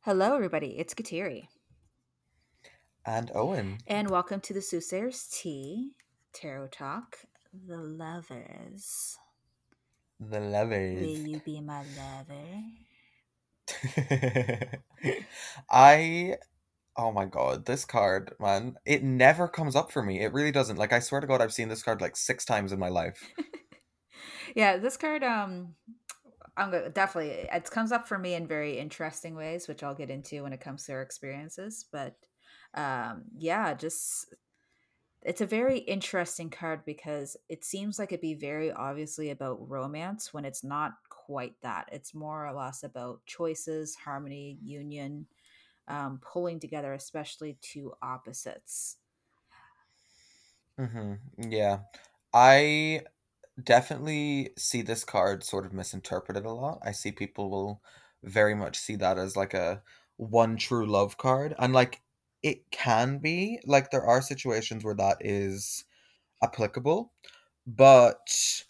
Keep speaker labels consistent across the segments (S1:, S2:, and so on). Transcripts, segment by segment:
S1: Hello, everybody. It's Kateri,
S2: And Owen,
S1: and welcome to the Soothsayer's Tea Tarot Talk. The lovers.
S2: the
S1: Will
S2: lovers.
S1: you be my lover?
S2: I, oh my god, this card, man, it never comes up for me. It really doesn't. Like, I swear to God, I've seen this card like 6 times in my life.
S1: Yeah, this card, definitely it comes up for me in very interesting ways, which I'll get into when it comes to our experiences. But yeah, just it's a very interesting card because it seems like it'd be very obviously about romance when it's not quite that. It's more or less about choices, harmony, union, pulling together, especially two opposites.
S2: Yeah. I definitely see this card sort of misinterpreted a lot. I see people will very much see that as like a one true love card. And like, it can be. Like, there are situations where that is applicable. But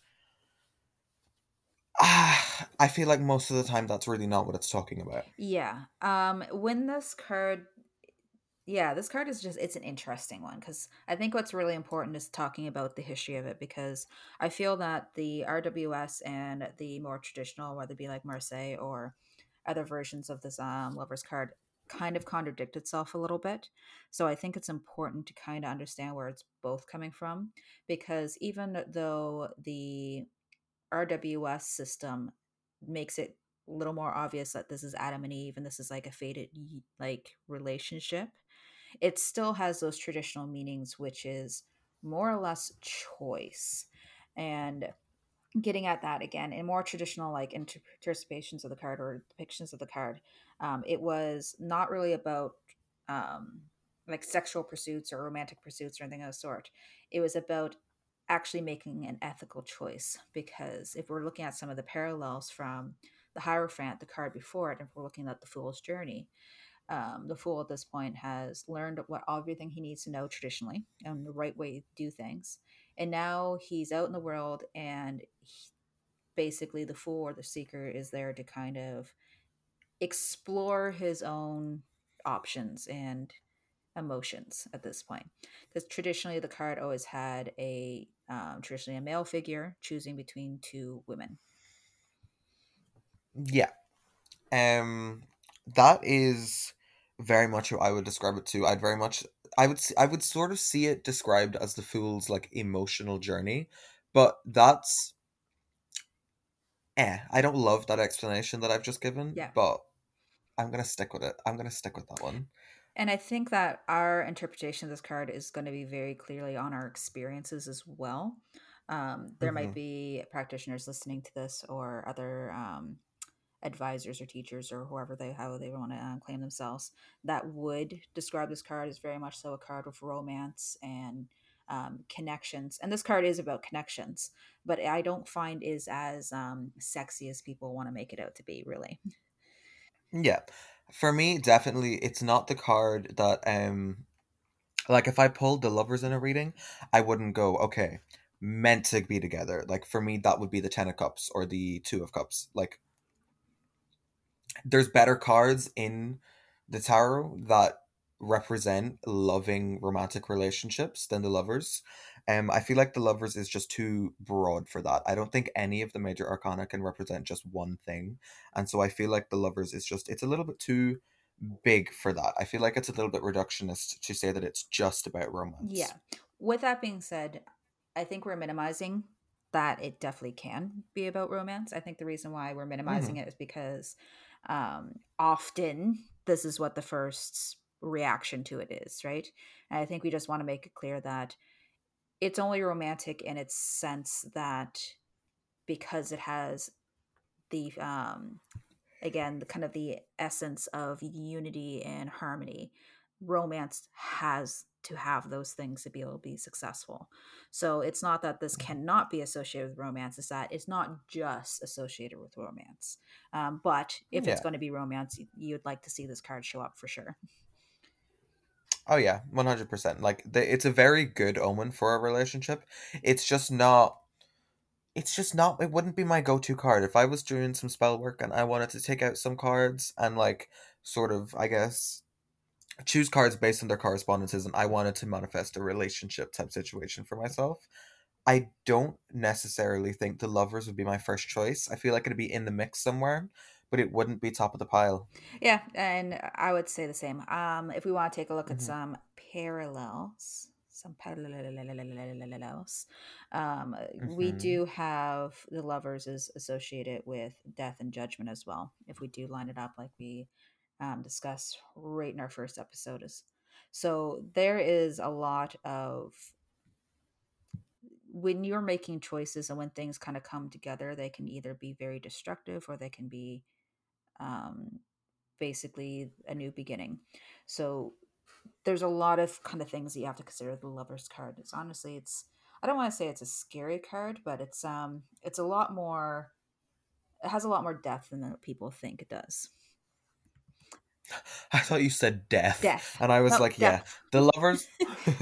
S2: I feel like most of the time that's really not what it's talking about.
S1: Yeah. When this card Yeah, this card is just it's an interesting one because I think what's really important is talking about the history of it because I feel that the RWS and the more traditional, whether it be like Marseille or other versions of this lovers card, kind of contradict itself a little bit. So I think it's important to kind of understand where it's both coming from because even though the RWS system makes it a little more obvious that this is Adam and Eve and this is like a fated like relationship, it still has those traditional meanings, which is more or less choice. And getting at that again in more traditional like interpretations of the card or depictions of the card, it was not really about um, like sexual pursuits or romantic pursuits or anything of the sort. It was about actually making an ethical choice because if we're looking at some of the parallels from the Hierophant, the card before it, and if we're looking at the Fool's Journey, the fool at this point has learned what everything he needs to know traditionally and the right way to do things, and now he's out in the world, and basically the fool or the seeker is there to kind of explore his own options and emotions at this point, because traditionally the card always had a traditionally a male figure choosing between two women.
S2: Yeah. Um that is very much how I would describe it too. I would sort of see it described as the fool's like emotional journey, but that's I don't love that explanation that I've just given,
S1: Yeah.
S2: but I'm going to stick with it. I'm going to stick with that one.
S1: And I think that our interpretation of this card is going to be very clearly on our experiences as well. There might
S2: Mhm.
S1: be practitioners listening to this or other advisors or teachers or whoever they how they want to claim themselves that would describe this card as very much so a card of romance and connections. And this card is about connections, but I don't find is as sexy as people want to make it out to be. Really.
S2: Yeah. For me, definitely it's not the card that like if I pulled the lovers in a reading, I wouldn't go, okay, meant to be together. Like for me that would be the 10 of cups or the 2 of cups. Like there's better cards in the tarot that represent loving romantic relationships than the lovers. I feel like the lovers is just too broad for that. I don't think any of the major arcana can represent just one thing. And so I feel like the lovers is just it's a little bit too big for that. I feel like it's a little bit reductionist to say that it's just about romance.
S1: Yeah. With that being said, I think we're minimizing that it definitely can be about romance. I think the reason why we're minimizing
S2: Hmm.
S1: it is because often this is what the first reaction to it is, right? And I think we just want to make it clear that it's only romantic in its sense that because it has the again the kind of the essence of unity and harmony. Romance has to have those things to be able to be successful. So it's not that this cannot be associated with romance, it's that it's not just associated with romance. But if it's
S2: Yeah.
S1: going to be romance, you'd like to see this card show up for sure.
S2: Oh yeah, 100%. Like it's a very good omen for a relationship. It's just not it wouldn't be my go-to card if I was doing some spell work and I wanted to take out some cards and like sort of, I guess, choose cards based on their correspondences, and I wanted to manifest a relationship type situation for myself. I don't necessarily think the lovers would be my first choice. I feel like it'd be in the mix somewhere, but it wouldn't be top of the pile.
S1: Yeah, and I would say the same. If we want to take a look at
S2: Hmm.
S1: some parallels, we
S2: Hmm.
S1: do have the lovers is associated with death and judgment as well. If we do line it up like we discussed right in our first episode, is so there is a lot of when you're making choices and when things kind of come together, they can either be very destructive or they can be um, basically a new beginning. So there's a lot of kind of things that you have to consider the lover's card. It's honestly it's I don't want to say it's a scary card, but it's a lot more it has a lot more depth than people think it does.
S2: I thought you said death,
S1: Death.
S2: and I was
S1: No,
S2: like, yeah,
S1: depth.
S2: the lovers.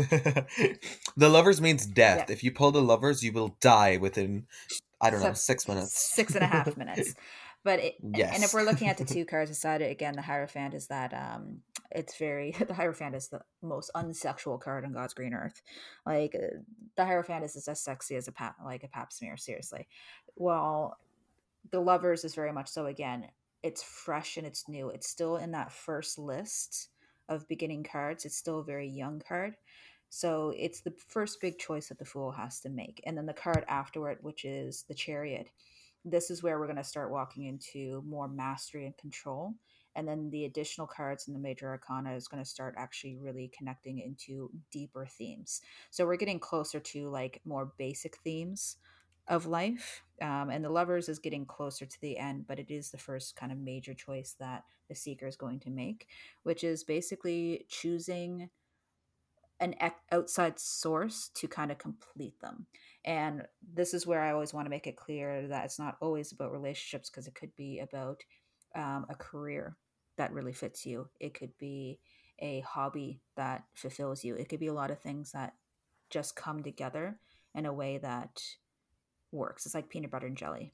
S2: The lovers means
S1: Yeah.
S2: death. If you pull the lovers, you will die within, I don't know,
S1: So
S2: 6 minutes.
S1: 6.5 minutes. But and if
S2: Yes.
S1: we're looking at the two cards beside it, again, the Hierophant is that it's very the Hierophant is the most unsexual card on God's green earth. Like the Hierophant is as sexy as a pap smear, seriously. Well, the Lovers is very much so again. It's fresh and it's new. It's still in that first list of beginning cards. It's still a very young card. So it's the first big choice that the Fool has to make. And then the card afterward, which is the Chariot. This is where we're going to start walking into more mastery and control. And then the additional cards in the major arcana is going to start actually really connecting into deeper themes. So we're getting closer to like more basic themes of life. And the Lovers is getting closer to the end, but it is the first kind of major choice that the Seeker is going to make, which is basically choosing an outside source to kind of complete them. And this is where I always want to make it clear that it's not always about relationships because it could be about a career that really fits you. It could be a hobby that fulfills you. It could be a lot of things that just come together in a way that works. It's like peanut butter and jelly.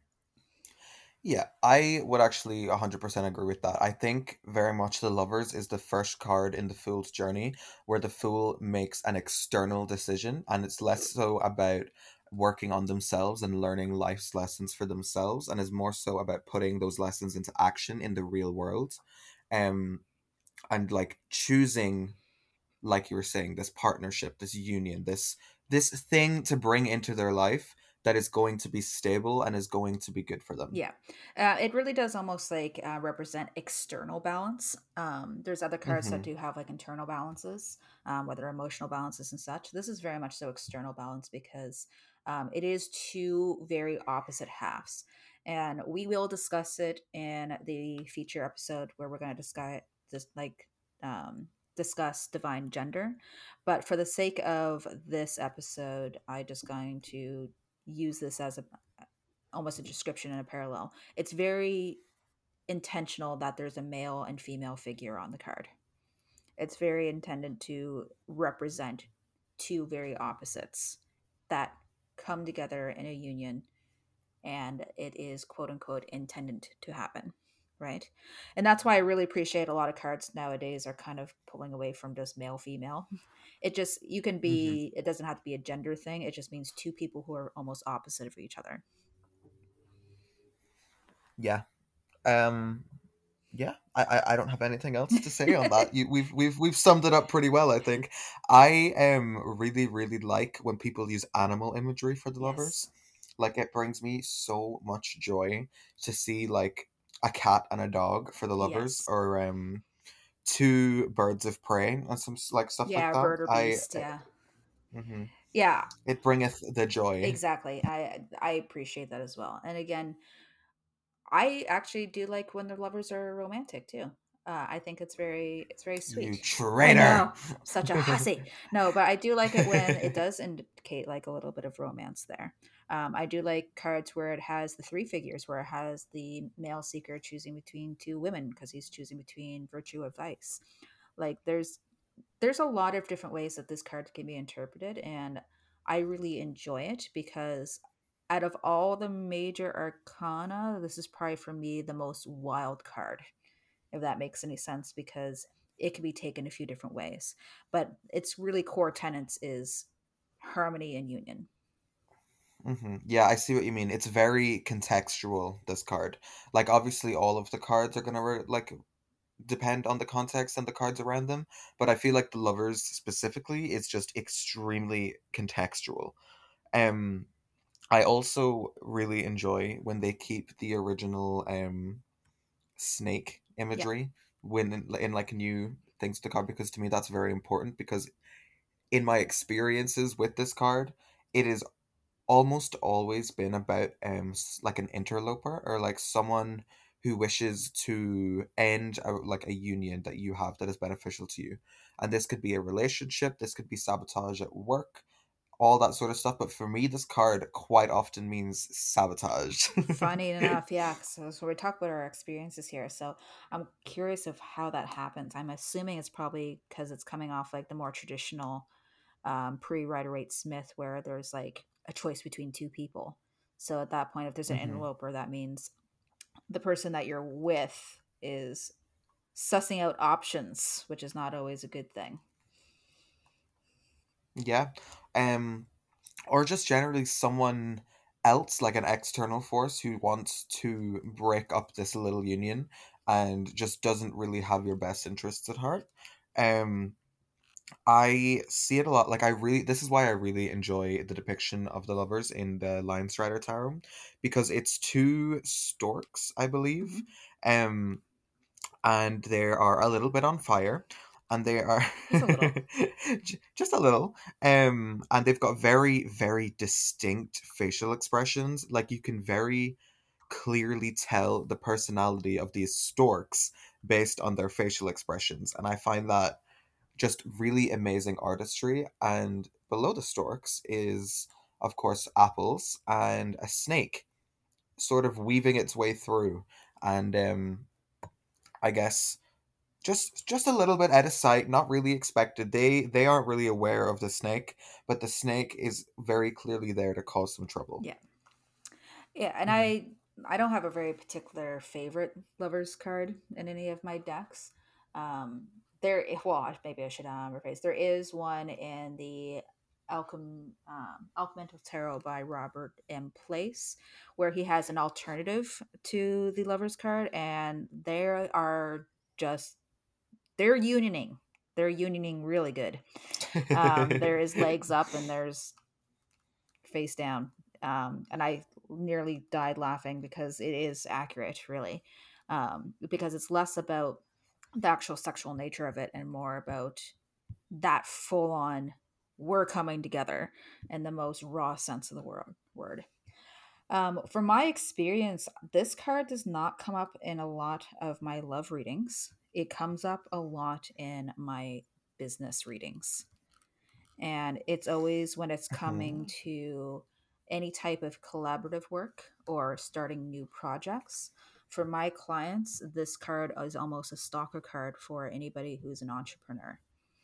S2: Yeah, I would actually 100% agree with that. I think very much the Lovers is the first card in the Fool's journey where the Fool makes an external decision, and it's less so about working on themselves and learning life's lessons for themselves, and is more so about putting those lessons into action in the real world. Um, and like choosing, like you were saying, this partnership, this union, this thing to bring into their life that is going to be stable and is going to be good for them.
S1: Yeah, it really does almost like represent external balance. There's other cards that
S2: Hmm.
S1: do have like internal balances, whether emotional balances and such. This is very much so external balance because it is two very opposite halves, and we will discuss it in the feature episode where we're going to discuss this um, discuss divine gender. But for the sake of this episode, I just going to use this as a almost a description and a parallel. It's very intentional that there's a male and female figure on the card. It's very intended to represent two very opposites that come together in a union, and it is quote unquote intended to happen. Right. And that's why I really appreciate a lot of cards nowadays are kind of pulling away from just male female. It just, you can
S2: Hmm.
S1: be, it doesn't have to be a gender thing. It just means two people who are almost opposite of each other.
S2: Yeah. Um, yeah, I don't have anything else to say on that. We've summed it up pretty well, I think. I really really like when people use animal imagery for the
S1: Yes.
S2: Lovers. Like it brings me so much joy to see like a cat and a dog for the Lovers,
S1: Yes.
S2: or two birds of prey and some like stuff like
S1: Yeah,
S2: that.
S1: bird or beast. Yeah.
S2: Mhm.
S1: Yeah,
S2: It bringeth the joy.
S1: exactly. I appreciate that as well. And again, I actually do like when the lovers are romantic too. I think it's very
S2: You
S1: sweet. I
S2: traitor.
S1: know, such a hussy. No, but I do like it when it does indicate like a little bit of romance there. I do like cards where it has the three figures, where it has the male seeker choosing between two women because he's choosing between virtue or vice. Like there's a lot of different ways that this card can be interpreted, and I really enjoy it because out of all the major arcana, this is probably for me the most wild card, if that makes any sense, because it can be taken a few different ways. But its really core tenets is harmony and union.
S2: Yeah, I see what you mean. It's very contextual, this card. Like, obviously, all of the cards are gonna like depend on the context and the cards around them, but I feel like the lovers specifically is just extremely contextual. Um, I also really enjoy when they keep the original snake
S1: Yeah.
S2: imagery when in like new things to card, because to me that's very important, because in my experiences with this card, it is almost always been about like an interloper, or like someone who wishes to end like a union that you have that is beneficial to you. And this could be a relationship, this could be sabotage at work, all that sort of stuff, but for me this card quite often means sabotage.
S1: Funny enough, yeah. So we talk about our experiences here. So I'm curious of how that happens. I'm assuming it's probably because it's coming off like the more traditional pre Rider Waite Smith, where there's like a choice between two people. So at that point, if there's an
S2: Hmm.
S1: interloper, that means the person that you're with is sussing out options, which is not always a good thing.
S2: Yeah. um or just generally someone else, like an external force who wants to break up this little union and just doesn't really have your best interests at heart. um I see it a lot. Like, I really, this is why I really enjoy the depiction of the lovers in the Lion Strider Tarot, because it's two storks, I believe.
S1: Hmm.
S2: um and they are a little bit on fire, and they are
S1: Just a little.
S2: just a little. And they've got very, very distinct facial expressions. Like, you can very clearly tell the personality of these storks based on their facial expressions, and I find that just really amazing artistry. And below the storks is, of course, apples and a snake sort of weaving its way through. And I guess just a little bit out of sight, not really expected. They aren't really aware of the snake, but the snake is very clearly there to cause some trouble.
S1: Yeah. Yeah, and
S2: Hmm.
S1: I don't have a very particular favorite lovers card in any of my decks. There, well, maybe I should rephrase. There is one in the Alchemical Tarot by Robert M. Place, where he has an alternative to the lovers card, and they are just they're unioning. They're unioning really good. There is legs up and there's face down. And I nearly died laughing because it is accurate, really, because it's less about the actual sexual nature of it and more about that full on we're coming together in the most raw sense of the word. From my experience, this card does not come up in a lot of my love readings. It comes up a lot in my business readings, and it's always when it's coming
S2: Mhm.
S1: to any type of collaborative work or starting new projects. For my clients, this card is almost a stalker card for anybody who's an entrepreneur.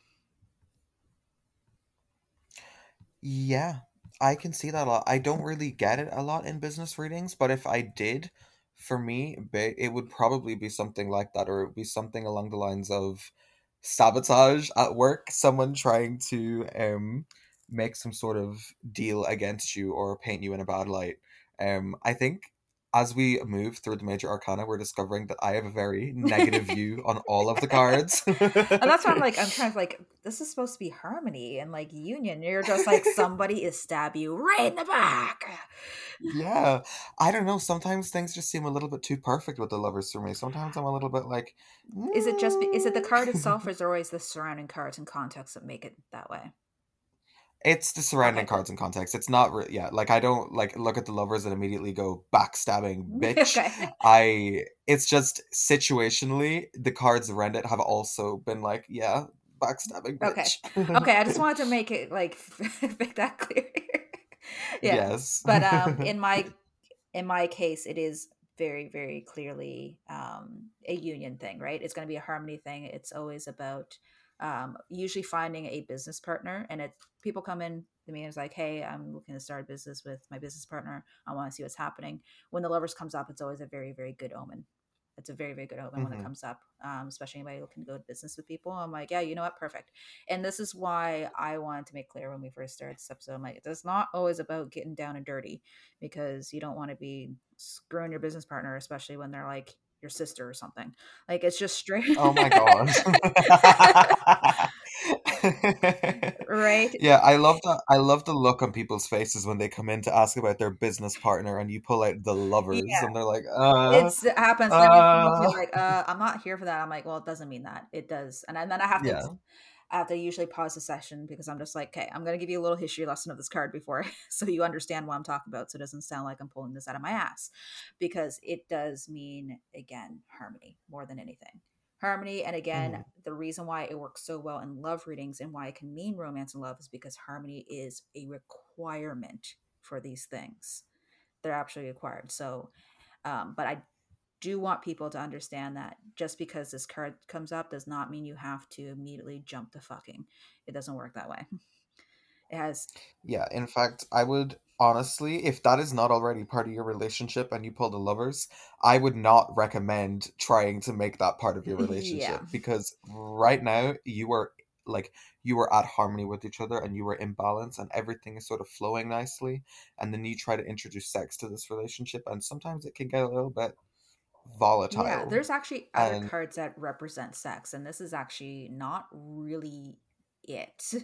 S2: Yeah, I can see that a lot. I don't really get it a lot in business readings, but if I did, for me, it would probably be something like that, or it would be something along the lines of sabotage at work, someone trying to make some sort of deal against you or paint you in a bad light. I think as we move through the major arcana, we're discovering that I have a very negative view on all of the cards.
S1: And that's why I'm trying to like, this is supposed to be harmony and like union. You're just like, somebody is stab you right in the back.
S2: Yeah, I don't know. Sometimes things just seem a little bit too perfect with the lovers for me. Sometimes I'm a little bit like,
S1: Is it the card
S2: mm.
S1: itself, or is there always the surrounding cards and context that make it that way?
S2: It's the
S1: Okay,
S2: surrounding
S1: cool.
S2: cards and context. It's not, yeah. Like, I don't like look at the lovers and immediately go backstabbing bitch.
S1: Okay.
S2: It's just situationally the cards around it have also been like, yeah, backstabbing
S1: Okay.
S2: bitch.
S1: Okay, I just wanted to make it like make that clear. Yeah.
S2: Yes.
S1: But in my case it is very very clearly a union thing, right? It's going to be a harmony thing. It's always about usually finding a business partner, and it's people come in to me and it's like, "Hey, I'm looking to start a business with my business partner. I want to see what's happening." When the lovers comes up, it's always a very very good omen. It's a very, very good omen when it
S2: Mm-hmm.
S1: comes up, especially anybody looking to go to business with people. I'm like, yeah, you know what? Perfect. And this is why I wanted to make clear when we first started this episode. I'm like, it's not always about getting down and dirty, because you don't want to be screwing your business partner, especially when they're like your sister or something. Like, it's just straight.
S2: Oh my god.
S1: Right?
S2: Yeah, I love that. I love the look on people's faces when they come in to ask about their business partner and you pull out the lovers
S1: Yeah.
S2: and they're like,
S1: It happens, and every time they'll be like, I'm not here for that." I'm like, "Well, it doesn't mean that. It does." And then
S2: yeah.
S1: I have to usually pause the session, because I'm just like, "Okay, I'm gonna give you a little history lesson of this card before so you understand what I'm talking about, so it doesn't sound like I'm pulling this out of my ass." Because it does mean, again, harmony more than anything. Harmony, and again,
S2: Mhm.
S1: the reason why it works so well in love readings and why it can mean romance and love is because harmony is a requirement for these things. They're absolutely required. So, but I do want people to understand that just because this card comes up does not mean you have to immediately jump to fucking. It doesn't work that way. It has,
S2: Yeah, in fact, I would honestly, if that is not already part of your relationship and you pull the lovers, I would not recommend trying to make that part of your
S1: yeah,
S2: relationship because right now like you are at harmony with each other and you are in balance and everything is sort of flowing nicely, and then you try to introduce sex to this relationship and sometimes it can get a little bit
S1: yeah.
S2: volatile.
S1: There's actually other
S2: And
S1: cards that represent sex, and this is actually not really it.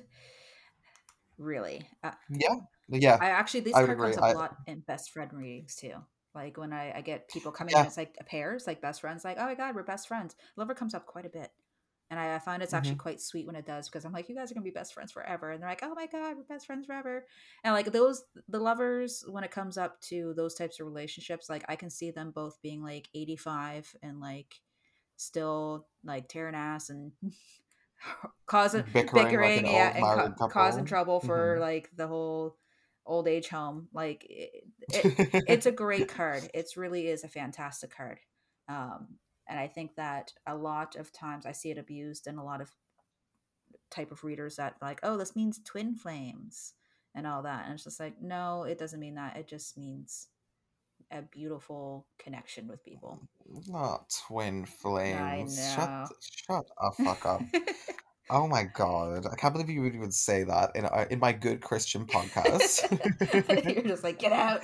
S1: Really,
S2: yeah, yeah,
S1: I actually, this
S2: I would
S1: card
S2: agree.
S1: comes up a
S2: I
S1: lot in best friend readings too. Like when I get people coming in,
S2: yeah.
S1: it's like a pairs, like best friends, like, oh my god, we're best friends. Lover comes up quite a bit. And I find it's actually
S2: Hmm.
S1: quite sweet when it does, because I'm like, you guys are gonna be best friends forever. And they're like, oh my god, we're best friends forever. And like those, the lovers, when it comes up to those types of relationships, like I can see them both being like 85 and like still like tearing ass and causing
S2: Bickering like an
S1: bickering, yeah,
S2: old
S1: and
S2: married
S1: causing
S2: couple.
S1: trouble
S2: Hmm.
S1: for like the whole old age home. Like it's a great card. It really is a fantastic card. um and I think that a lot of times I see it abused in a lot of type of readers that like, oh, this means twin flames and all that, and it's just like, no, it doesn't mean that. It just means a beautiful connection with people.
S2: Not twin
S1: I
S2: flames.
S1: know.
S2: Shut a fuck up. Oh my god. I can't believe you would even say that in my good Christian podcast.
S1: You're just like, get out.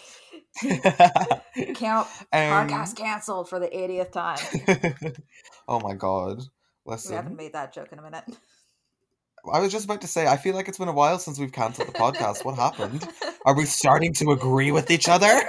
S1: Count podcast
S2: um
S1: canceled for the 80th time.
S2: Oh my god.
S1: We haven't
S2: Listen,
S1: made that joke in a minute.
S2: I was just about to say I feel like it's been a while since we've cancelled the podcast. What happened? Are we starting to agree with each other?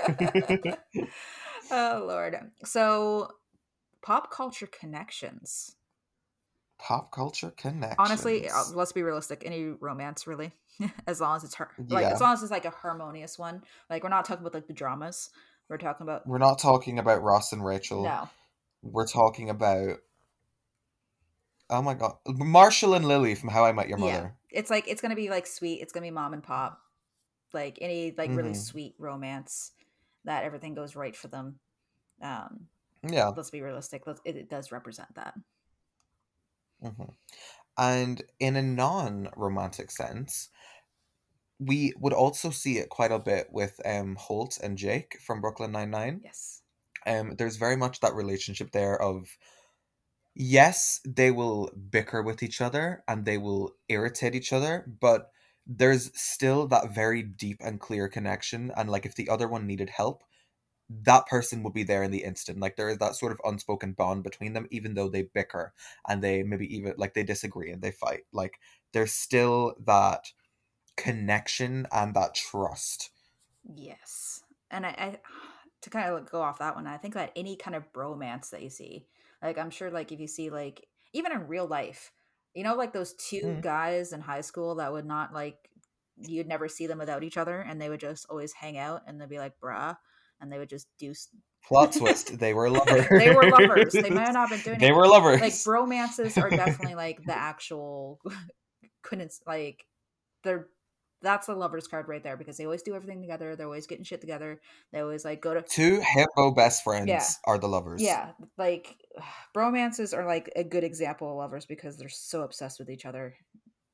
S1: Oh Lord. So pop culture connections.
S2: Pop culture
S1: Honestly,
S2: connections.
S1: let's be realistic. Any romance, really, as long as it's like, as
S2: Yeah.
S1: long as it's like a harmonious one. Like we're not talking about like the dramas. We're talking about,
S2: We're not talking about Ross and Rachel.
S1: no.
S2: We're talking about, oh my god, Marshall and Lily from How I Met Your
S1: Yeah,
S2: Mother.
S1: it's like, it's gonna be like sweet. It's gonna be mom and pop. Like any like really
S2: Hmm.
S1: sweet romance that everything goes right for them. Um,
S2: Yeah.
S1: let's be realistic. It does represent that.
S2: Hmm. And in a non-romantic sense, we would also see it quite a bit with Holt and Jake from Brooklyn Nine-Nine.
S1: Yes.
S2: There's very much that relationship there of yes, they will bicker with each other and they will irritate each other, but there's still that very deep and clear connection. And like if the other one needed help, that person would be there in the instant. Like there is that sort of unspoken bond between them, even though they bicker and they maybe even like they disagree and they fight. Like there's still that connection and that trust.
S1: Yes. And I to kind of go off that one, I think that any kind of bromance that you see, like I'm sure like if you see like even in real life, like those two
S2: Mm.
S1: guys in high school that would not like, you'd never see them without each other, and they would just always hang out, and they'd be like bruh, and they would just do
S2: Plot twist, they were
S1: they were
S2: lovers.
S1: lovers. They might not have been doing
S2: They
S1: it.
S2: were
S1: Like
S2: lovers.
S1: bromances are definitely like the actual couldn't like they're that's a lover's card right there, because they always do everything together. They're always getting shit together. They always like go to,
S2: Two hippo best
S1: yeah,
S2: friends are the lovers.
S1: yeah. Like bromances are like a good example of lovers because they're so obsessed with each other.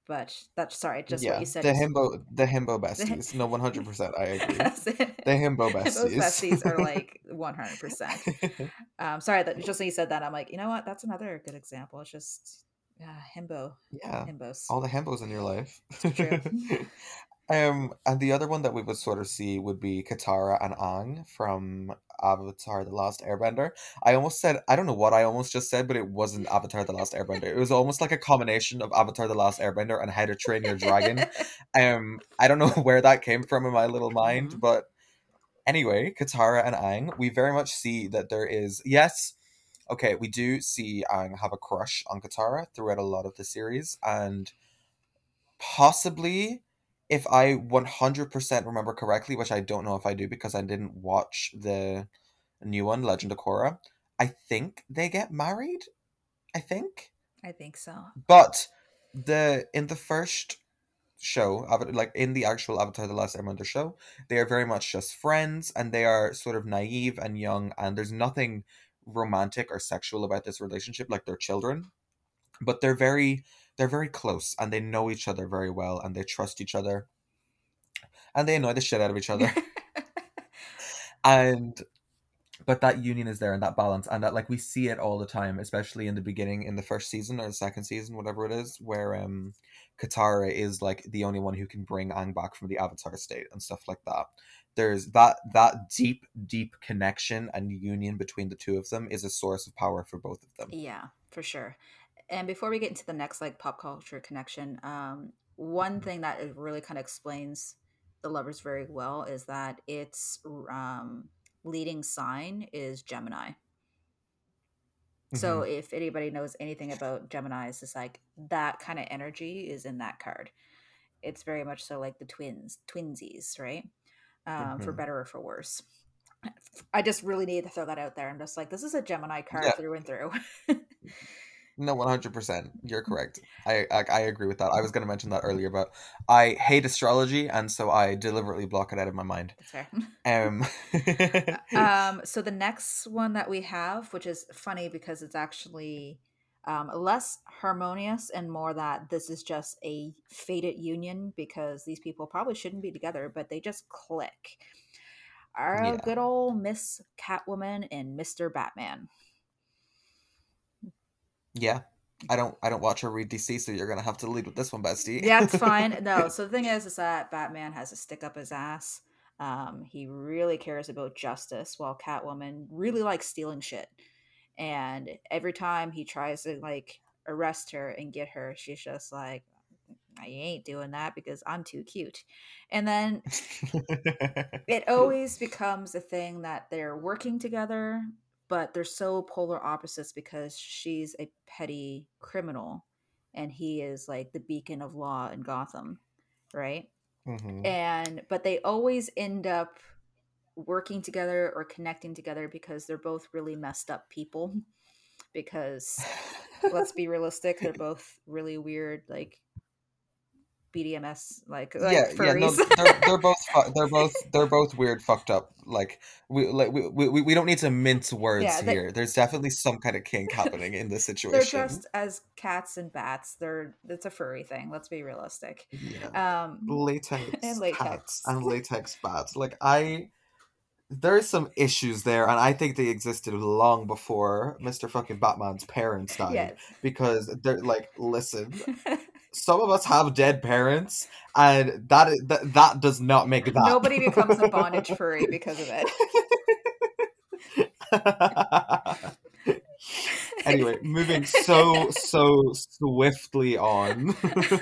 S1: but that's sorry, just what
S2: Yeah,
S1: you said
S2: the
S1: just
S2: himbo
S1: the
S2: besties. No, 100%, I agree.
S1: Yes, and
S2: The himbo
S1: those
S2: besties.
S1: besties are like 100%. Sorry that just when you said that, I'm like, you know what? That's another good example. It's just
S2: Yeah,
S1: himbos.
S2: all the himbos in your life.
S1: It's true.
S2: And the other one that we would sort of see would be Katara and Aang from Avatar: The Last Airbender. I almost said, I don't know what I almost just said, but it wasn't Avatar: The Last Airbender. It was almost like a combination of Avatar: The Last Airbender and How to Train Your Dragon. I don't know where that came from in my little mind,
S1: Mhm.
S2: but anyway, Katara and Aang, we very much see that there is, yes, okay, we do see Aang have a crush on Katara throughout a lot of the series, and possibly, if I 100% remember correctly, which I don't know if I do because I didn't watch the new one, Legend of Korra, I think they get married. I think.
S1: I think so.
S2: But in the first show, like in the actual Avatar: The Last Airbender show, they are very much just friends, and they are sort of naive and young, and there's nothing romantic or sexual about this relationship. Like they're children, but they're very close, and they know each other very well, and they trust each other, and they annoy the shit out of each other. And but that union is there, and that balance, and that, like, we see it all the time, especially in the beginning, in the first season or the second season, whatever it is, where Katara is like the only one who can bring Aang back from the Avatar state and stuff like that. There's that deep connection and union between the two of them is a source of power for both of them.
S1: Yeah, for sure. And before we get into the next like pop culture connection, one thing that it really kind of explains the lovers very well is that its leading sign is Gemini. So
S2: Hmm.
S1: if anybody knows anything about Geminis, it's like that kind of energy is in that card. It's very much so like the twinsies, right? For
S2: Hmm.
S1: better or for worse. I just really need to throw that out there. I'm just like, this is a Gemini card
S2: Yeah.
S1: through and through.
S2: No, 100%. You're correct. I agree with that. I was going to mention that earlier, but I hate astrology, and so I deliberately block it out of my mind.
S1: That's fair.
S2: Um,
S1: So the next one that we have, which is funny because it's actually less harmonious and more that this is just a fated union because these people probably shouldn't be together, but they just click. Our
S2: yeah,
S1: good old Miss Catwoman and Mr. Batman.
S2: yeah. I don't watch or read DC, so you're gonna have to lead with this one, bestie.
S1: Yeah, it's fine. No, so the thing is that Batman has a stick up his ass. He really cares about justice, while Catwoman really likes stealing shit. And every time he tries to like arrest her and get her, she's just like, I ain't doing that because I'm too cute. And then it always becomes a thing that they're working together, but they're so polar opposites because she's a petty criminal and he is like the beacon of law in Gotham, right?
S2: Hmm.
S1: And but they always end up working together or connecting together because they're both really messed up people. Because let's be realistic, they're both really weird, like BDMS,
S2: Yeah,
S1: like
S2: yeah.
S1: furries.
S2: No, they're both weird, fucked up. We don't need to mince words
S1: Yeah,
S2: here. There's definitely some kind of kink happening in this
S1: they're
S2: situation.
S1: dressed as cats and bats. It's a furry thing. Let's be realistic.
S2: Yeah,
S1: And
S2: latex cats
S1: latex.
S2: and latex bats. There's some issues there, and I think they existed long before Mr. fucking Batman's parents died.
S1: Yes.
S2: Because they're like, listen, some of us have dead parents, and that does not make
S1: Nobody becomes a
S2: that.
S1: bondage furry because of it.
S2: Anyway, moving so swiftly on.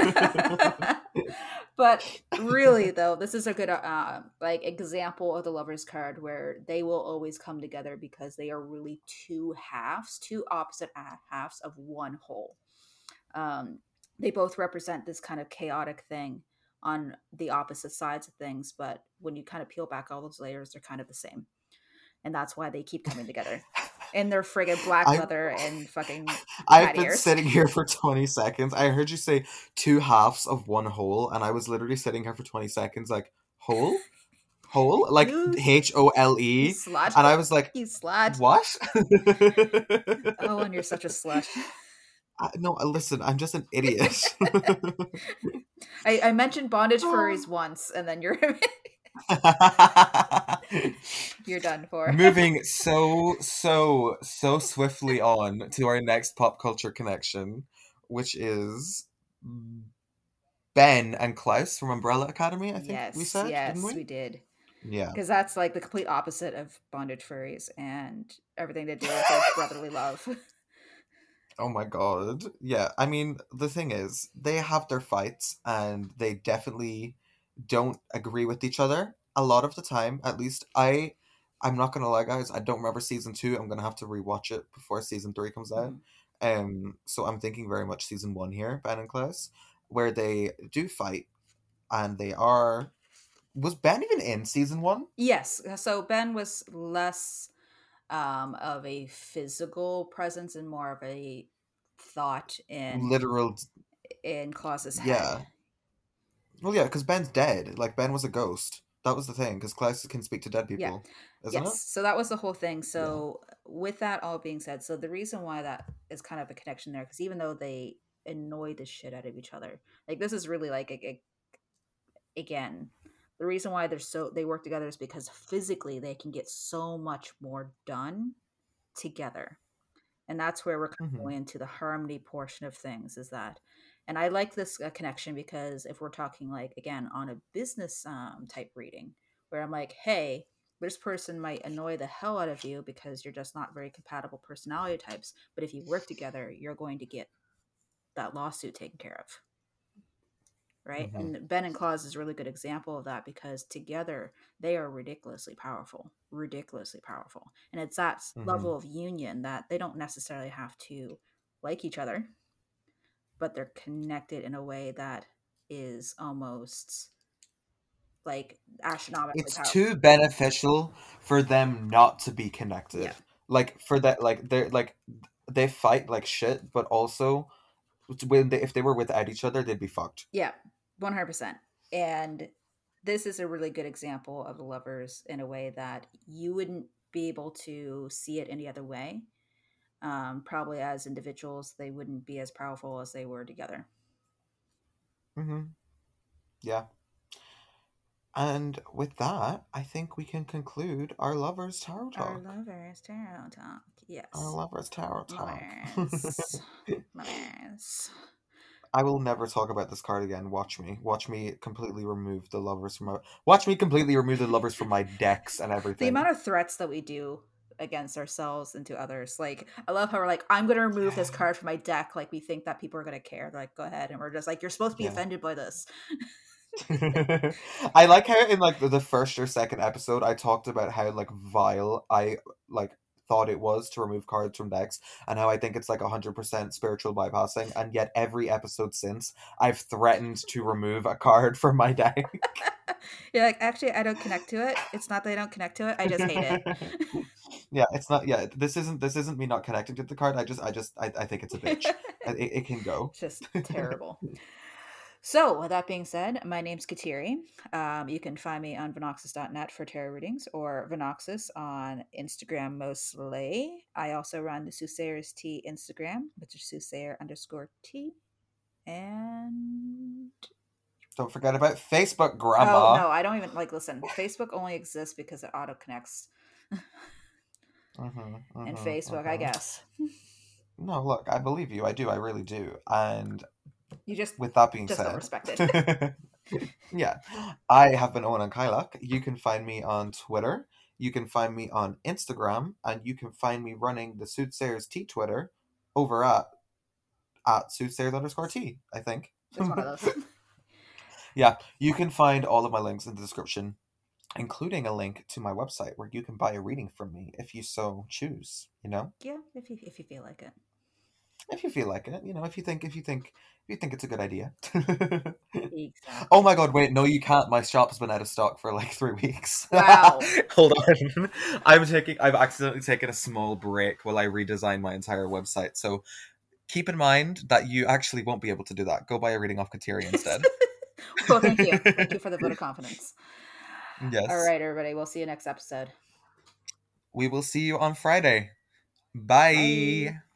S1: But really though, this is a good like example of the lovers card where they will always come together because they are really two opposite halves of one whole. um, they both represent this kind of chaotic thing on the opposite sides of things, but when you kind of peel back all those layers, they're kind of the same, and that's why they keep coming together in their friggin' black
S2: I
S1: leather and fucking
S2: I've
S1: cat
S2: been
S1: ears.
S2: sitting here for 20 seconds. I heard you say two halves of one whole, and I was literally sitting here for 20 seconds like, whole? Hole? Like
S1: you you
S2: HOLE?
S1: slut.
S2: And I was like,
S1: You slut.
S2: what?
S1: Oh, and you're such a slut.
S2: No, listen, I'm just an idiot.
S1: I mentioned bondage furries once, and then you're done for.
S2: Moving so swiftly on to our next pop culture connection, which is Ben and Klaus from Umbrella Academy, I think we
S1: Yes,
S2: said, didn't
S1: yes, we
S2: we?
S1: did.
S2: Yeah.
S1: Because that's like the complete opposite of bondage furries and everything to do with their brotherly love.
S2: Oh my god. Yeah, I mean, the thing is, they have their fights and they definitely don't agree with each other a lot of the time. At least I'm not gonna lie, guys, I don't remember season 2. I'm gonna have to rewatch it before season 3 comes out.
S1: Mhm.
S2: So I'm thinking very much season 1 here, Ben and Klaus, where they do fight and they are was Ben even in season 1?
S1: Yes, so Ben was less of a physical presence and more of a thought
S2: Literal
S1: in Klaus's head.
S2: yeah. Well, yeah, because Ben's dead. Like Ben was a ghost. That was the thing. Because Klaus can speak to dead
S1: Yeah.
S2: people, isn't
S1: Yes.
S2: it?
S1: So that was the whole thing.
S2: Yeah.
S1: So with that all being said, so the reason why that is kind of a connection there, because even though they annoy the shit out of each other, like this is really like again, the reason why they work together is because physically they can get so much more done together. And that's where we're kind of
S2: Hmm.
S1: going into the harmony portion of things is that. And I like this connection because if we're talking like again on a business type reading where I'm like, hey, this person might annoy the hell out of you because you're just not very compatible personality types, but if you work together you're going to get that lawsuit taken care of, right?
S2: Hmm.
S1: And Ben and Claus is a really good example of that because together they are ridiculously powerful. And it's that
S2: Hmm.
S1: level of union that they don't necessarily have to like each other, but they're connected in a way that is almost like astronomically
S2: It's
S1: powerful.
S2: too beneficial for them not to be
S1: Yeah.
S2: connected. Like for that, like they're like they fight like shit, but also if they were without each other, they'd be fucked.
S1: Yeah. 100%. And this is a really good example of the lovers in a way that you wouldn't be able to see it any other way. Probably as individuals, they wouldn't be as powerful as they were together.
S2: Hmm. Yeah. And with that, I think we can conclude our lovers tarot
S1: Our
S2: talk.
S1: lovers tarot talk.
S2: Our
S1: Yes.
S2: lovers tarot talk.
S1: Lovers. Lovers.
S2: I will never talk about this card again. Watch me. Watch me completely remove the lovers from my. Watch me completely remove the lovers from my decks and
S1: The
S2: everything.
S1: amount of threats that we do against ourselves and to others. Like, I love how we're like, I'm going to remove this card from my deck. Like, we think that people are going to care. They're like, go ahead. And we're just like, you're supposed to be
S2: Yeah.
S1: offended by this.
S2: I like how in like the first or second episode I talked about how like vile I like thought it was to remove cards from decks and how I think it's like 100% spiritual bypassing, and yet every episode since I've threatened to remove a card from my deck.
S1: You're like, actually, I don't connect to it. It's not that I don't connect to it. I just hate it.
S2: Yeah, it's not. Yeah, this isn't me not connecting to the card. I think it's a bitch. It can go.
S1: It's just terrible. So, with that being said, my name's Kateri. You can find me on Venoxis.net for tarot readings or Venoxis on Instagram mostly. I also run the Soothsayers T Instagram, which is Soothsayer_T. And
S2: Don't forget about Facebook,
S1: oh
S2: Grandma.
S1: no, I don't even like listen. Facebook only exists because it auto connects. And Facebook, I guess.
S2: No, look, I believe you. I do. I really do. And
S1: You
S2: with that being
S1: just don't
S2: said,
S1: respect it.
S2: yeah, I have been Owen Kylak. You can find me on Twitter. You can find me on Instagram, and you can find me running the Soothsayers T Twitter over at soothsayers_T. I think.
S1: It's one of those.
S2: Yeah, you can find all of my links in the description, including a link to my website where you can buy a reading from me if you so choose.
S1: Yeah, if you feel like it.
S2: If you feel like it, if you think it's a good idea. Oh
S1: Exactly.
S2: my god, wait, no, you can't. My shop's been out of stock for like 3 weeks.
S1: Wow.
S2: Hold on. I've accidentally taken a small break while I redesign my entire website. So keep in mind that you actually won't be able to do that. Go buy a reading off Kateri instead.
S1: Well, thank you. Thank you for the vote of confidence. All
S2: Yes.
S1: right, everybody. We'll see you next episode.
S2: We will see you on Friday. Bye.
S1: Bye.